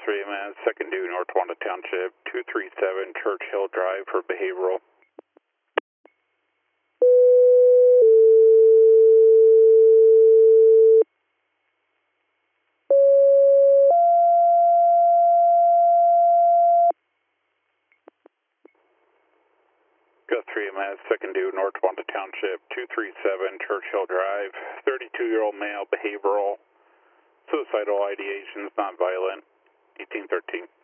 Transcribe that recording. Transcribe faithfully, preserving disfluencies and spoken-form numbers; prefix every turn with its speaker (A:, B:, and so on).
A: three man, second due, North Wanda Township, two three seven Church Hill Drive for behavioral. Gus three man, second due, North Wanda Township, two three seven Church Hill Drive, thirty-two-year-old male, behavioral, suicidal ideations, not violent, eighteen thirteen.